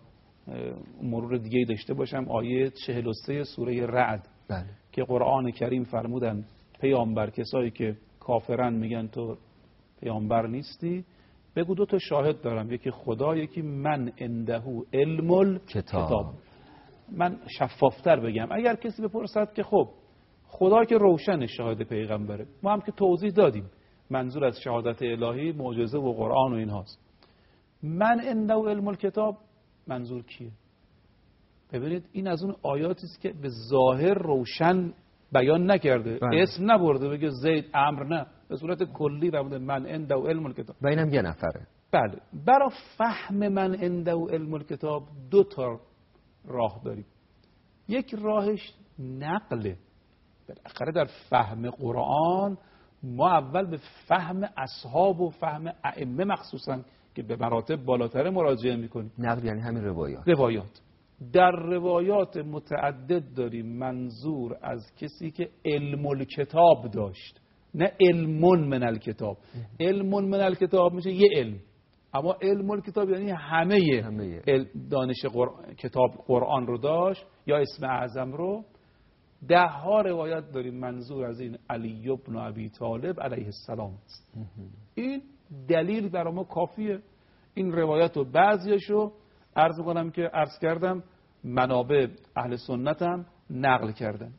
مرور دیگه داشته باشم، آیه چهل و سه سوره رعد. بله. که قرآن کریم فرمودن پیامبر کسایی که کافرن میگن تو پیامبر نیستی، بگو دو تا شاهد دارم، یکی خدا یکی من عنده علم الکتاب. من شفافتر بگم، اگر کسی بپرسد که خب خدا که روشن شاهد پیغمبره، ما هم که توضیح دادیم منظور از شهادت الهی معجزه و قرآن و این هاست. من عنده علم الکتاب منظور کیه؟ ببینید این از اون آیاتی است که به ظاهر روشن بیان نکرده. بله. اسم نبرده بگه زید امر، نه، به صورت کلی فرموده من عنده علم الکتاب و اینم یه نفره. بله. برای فهم من عنده علم الکتاب دو تا راه داریم. یک راهش نقله. بالاخره در فهم قرآن ما اول به فهم اصحاب و فهم ائمه مخصوصا که به مراتب بالاتر مراجعه میکنیم. نقل یعنی همین روایات. روایات. در روایات متعدد داریم منظور از کسی که علم الکتاب داشت نه علمون من الکتاب. علمون من الکتاب میشه یه علم، اما علم الکتاب یعنی همه, همه. دانش قر... کتاب قرآن رو داشت یا اسم اعظم رو. ده ها روایت داریم منظور از این علی ابن ابی طالب علیه السلام است. این دلیل برای ما کافیه. این روایت رو بعضیشو عرض میکنم که عرض کردم منابع اهل سنت هم نقل کردند.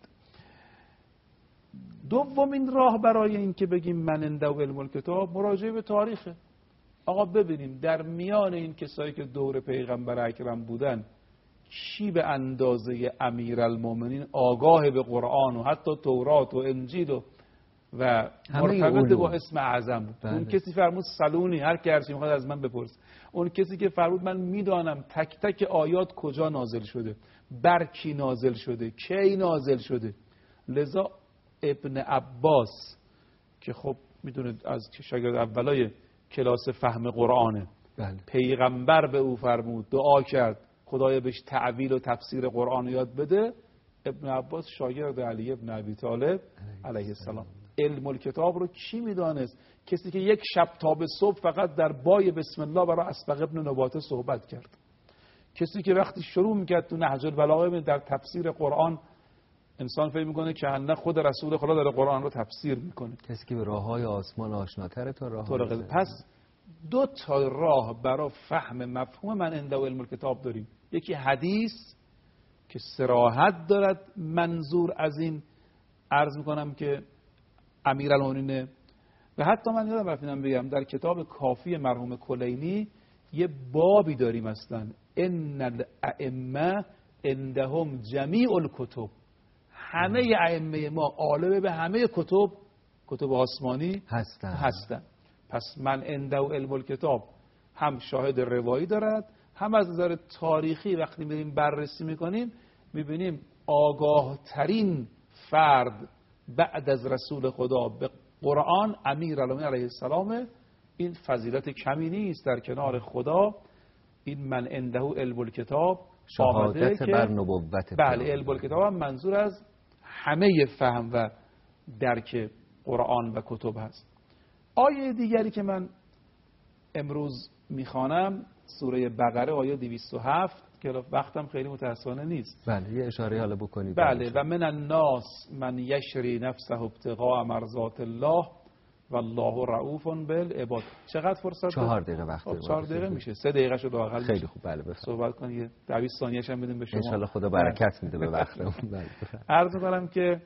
دومین راه برای این که بگیم من عنده علم الکتاب مراجعه به تاریخه. آقا ببینیم در میان این کسایی که دور پیغمبر اکرم بودن کی به اندازه امیرالمومنین آگاه به قرآن و حتی تورات و انجیل و و مرتبط با اسم اعظم بود. اون کسی فرمود سلونی، هر کی هرچی میخواد از من بپرس. اون کسی که فرمود من میدانم تک تک آیات کجا نازل شده، بر کی نازل شده، کی نازل شده. لذا ابن عباس که خب میدونید از شاگرد اولای کلاس فهم قرآنه، بله. پیغمبر به او فرمود، دعا کرد خدایا بهش تعویل و تفسیر قرآن یاد بده. ابن عباس شاگرد علی ابن ابی طالب علیه السلام. علم الکتاب رو کی میدانست؟ کسی که یک شب تا به صبح فقط در بای بسم الله برای اسبق ابن نباته صحبت کرد، کسی که وقتی شروع میکرد تو نهج البلاغه در تفسیر قرآن انسان فکر میکنه که نه خود رسول خدا داره قرآن رو تفسیر میکنه، کسی که به راههای آسمان آشناتره تا راه. پس دو تا راه برای فهم مفهوم من عنده علم الکتاب داریم. یکی حدیث که صراحت دارد منظور از این عرض میکنم که امیرالمومنین. و حتی من یادم رفتم بگم در کتاب کافی مرحوم کلینی یه بابی داریم اصلا ان الائمه عندهم جمیع الکتب. همه ائمه ما عالم به همه کتب کتب آسمانی هستن. هستن. پس من عنده علم الکتاب هم شاهد روایی دارد، هم از نظر تاریخی وقتی میریم بررسی میکنیم میبینیم آگاه ترین فرد بعد از رسول خدا به قرآن امیرالمومنین علیه السلام. این فضیلت کمی نیست در کنار خدا. این من عنده علم الکتاب شهادت بر نبوت. بله، علم الکتاب هم منظور از همه فهم و درک قرآن و کتب هست. آیه دیگری که من امروز میخوانم سوره بقره آیه دویست و هفت که وقتم خیلی متاسفانه نیست. بله یه اشاره حالا بکنید. بله. و من الناس من یشری نفسه ابتغاء مرضات الله والله رؤوف بالعباد. چقدر فرصت؟ چهار دقیقه وقت داریم. چهار دقیقه میشه. سه دقیقه شد لااقل. خیلی خوب. بله بفرمایید. صحبت کنید. یه دویست ثانیه‌اش هم بدیم به شما. ان شاء الله خدا برکت میده به وقتمون. بله. عرض می‌کنم که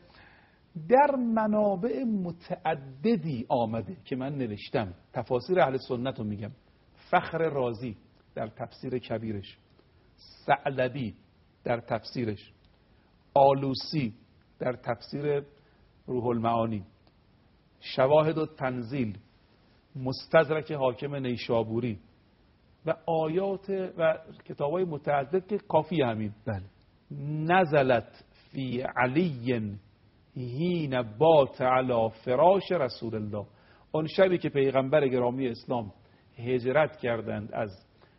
در منابع متعددی آمده که من نوشتم، تفاسیر اهل سنت رو میگم. فخر رازی در تفسیر کبیرش، ثعلبی در تفسیرش، آلوسی در تفسیر روح المعانی، شواهد و تنزیل، مستدرک حاکم نیشابوری و آیات و کتابای متعدد که کافی همین. بله. نزلت فی علی حین بات علی فراش رسول الله. اون شبی که پیغمبر گرامی اسلام هجرت کردند از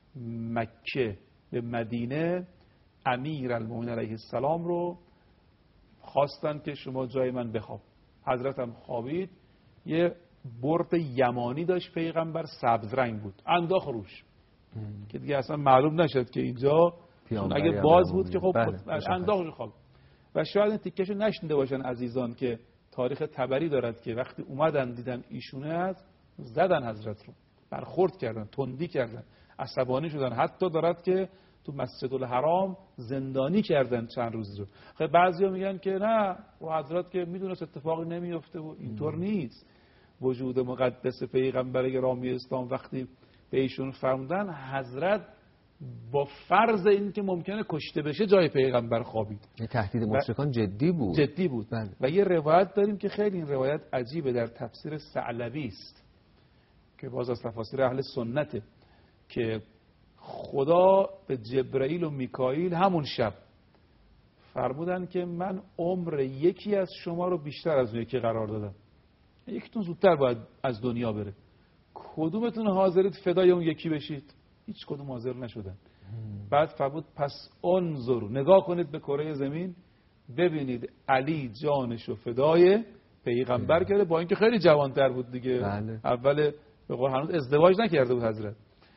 مکه به مدینه، امیرالمومنین علیه السلام رو خواستن که شما جای من بخواب. حضرت هم خوابید. یه برد یمانی داشت پیغمبر، سبز رنگ بود، انداخت روش که دیگه اصلا معلوم نشد که اینجا، چون اگه باز بود که خب انداخت خواب. و شاید این تیکشو نشنیده باشن عزیزان که تاریخ تبری دارد که وقتی اومدن دیدن ایشونه است، زدن حضرت رو، برخورد کردن، تندی کردن، عصبانی شدن، حتی دارد که تو مسجد الحرام زندانی کردن چند روز رو. خب بعضیا میگن که نه و حضرت که میدونست اتفاقی نمیفته و اینطور نیست. وجود مقدس پیغمبر گرامی اسلام وقتی به ایشون فرمودن، حضرت با فرض این که ممکنه کشته بشه جای پیغمبر خوابید. تهدید مشرکان جدی بود. جدی بود. بله. و یه روایت داریم که خیلی این روایت عجیبه، در تفسیر ثعلبی است که باز از تفاسیر اهل سنته، که خدا به جبرائیل و میکائیل همون شب فرمودن که من عمر یکی از شما رو بیشتر از اون یکی قرار دادم، یکیتون زودتر باید از دنیا بره، کدومتون حاضرید فدای اون یکی بشید؟ هیچ کدوم حاضر نشدن. بعد فرمود پس انظروا، نگاه کنید به کره زمین، ببینید علی جانشو فدای پیغمبر کرده، با اینکه خیلی جوانتر بود دیگه. بله. اول به قول هنوز ازدواج نکرده بود حضرت.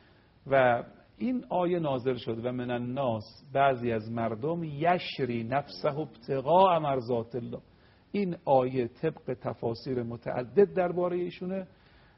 و این آیه نازل شد و من الناس، بعضی از مردم یشری نفسه ابتغاء مرضات الله. این آیه طبق تفاسیر متعدد درباره ایشونه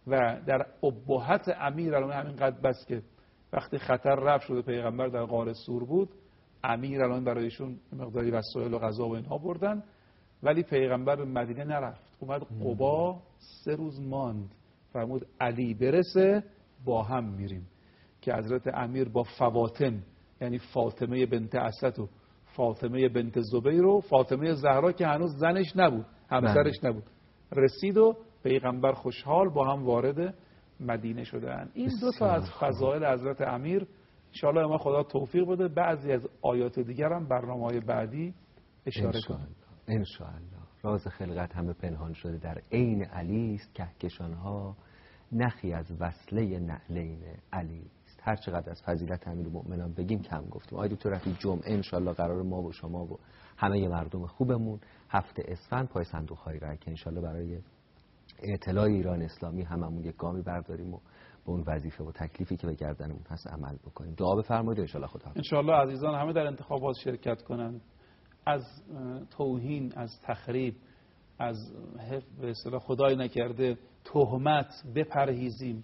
و در ابهت امیر الان همینقدر بس که وقتی خطر رفت شده پیغمبر در غار سور بود، امیر الان برایشون مقداری وسایل و غذا و اینها بردن، ولی پیغمبر به مدینه نرفت، اومد قبا سه روز ماند، فرمود علی برسه با هم میریم، که حضرت امیر با فواطم یعنی فاطمه بنت اسد و فاطمه بنت زبیر و فاطمه زهرا که هنوز زنش نبود، همسرش نبود، رسید و پیغمبر خوشحال با هم وارد مدینه شدن. این دو تا از فضائل حضرت امیر. انشاءالله ما خدا توفیق بده بعضی از آیات دیگر هم برنامه‌های بعدی اشاره کنیم. انشاءالله. راز خلقت همه پنهان شده در عین علی است، کهکشان‌ها نخی از وصله نعلین علی است. هر چقدر از فضیلت امیرالمؤمنان بگیم کم گفتیم. آقای دکتر رفیع، جمعه انشاءالله قرار ما و شما و همه مردم خوبمون هفته اسفند پای صندوق‌های رای که انشاءالله برای اطلاع ایران اسلامی هممون یک گامی برداریم و به اون وظیفه و تکلیفی که به گردنمون هست عمل بکنیم. دعا بفرمایید انشاءالله خدا. انشاءالله عزیزان همه در انتخابات شرکت کنند، از توهین، از تخریب، از به اصطلاح خدای نکرده تهمت بپرهیزیم.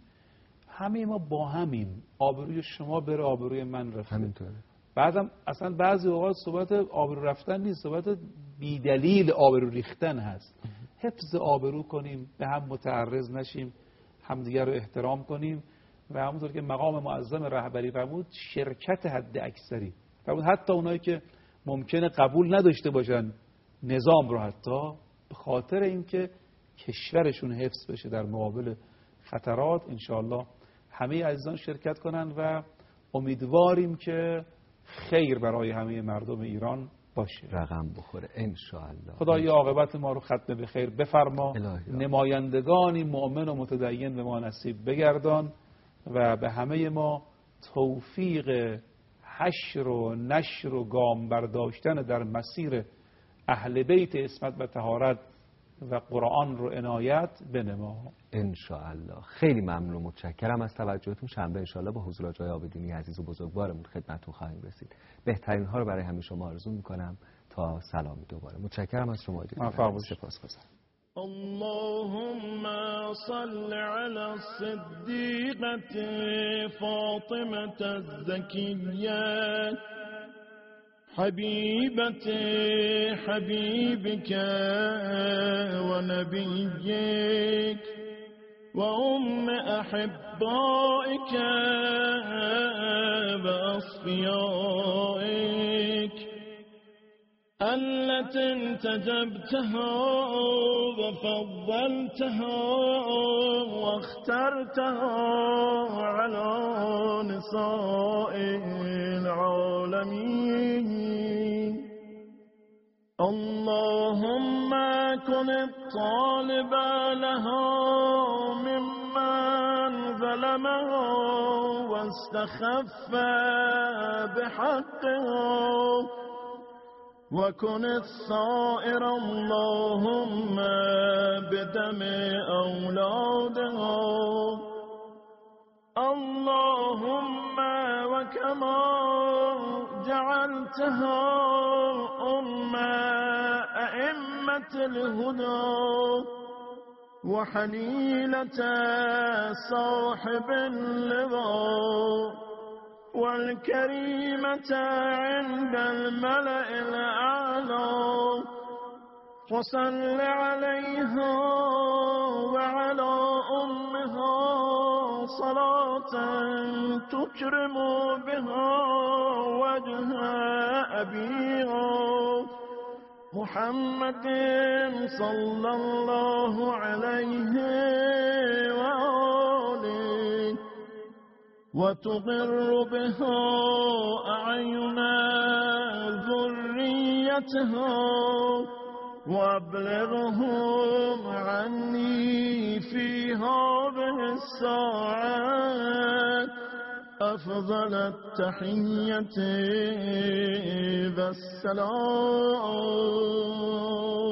همه ما با همیم، آبروی شما بره آبروی من رفته. همینطوره. بعدم اصلا بعضی اوقات صحبت آبرو رفتن نیست، صحبت بیدلیل آبرو ریختن هست. حفظ آبرو کنیم، به هم متعرض نشیم، همدیگر رو احترام کنیم و همونطور که مقام معظم رهبری فرمود شرکت حد اکثری فرمود، حتی اونایی که ممکنه قبول نداشته باشن نظام رو، حتی به خاطر اینکه کشورشون حفظ بشه در مقابل خطرات، انشاءالله همه عزیزان شرکت کنن و امیدواریم که خیر برای همه مردم ایران باشه، رقم بخوره انشاءالله. خدای عاقبت ما رو ختم به خیر بفرما، الهی. نمایندگانی مؤمن و متدین به ما نصیب بگردان و به همه ما توفیق حشر و نشر و گام برداشتن در مسیر اهل بیت عصمت و طهارت و قرآن رو عنایت بنما انشاءالله. خیلی ممنون و متشکرم از توجهتون. شنبه انشاءالله با حضور آقای عابدینی عزیز و بزرگوارمون خدمتتون خواهیم رسید. بهترین ها رو برای همه شما آرزو میکنم تا سلامی دوباره. متشکرم از شما. سپاسگزارم. اللهم صل على الصديقة فاطمة الزكية حبيبة حبيبك ونبيك وأم أحبائك وأصفيائك التي انتجبتها وفضلتها واخترتها على نساء العالمين. اللهم كن الطالب لها ممن ظلمها واستخف بحقها، وكن الصائر اللهم بدم أولادها. اللهم وكما جعلتها أم أئمة الهدى وحليلة صاحب اللواء والكريمة عند الملأ الأعلى، وصل عليها وعلى أمها صلاة تكرم بها وجه أبيها محمد صلى الله عليه وآله، وتقر بها أعين ذريتها، وأبلغهم عني في هذه الساعات أفضل التحية والسلام.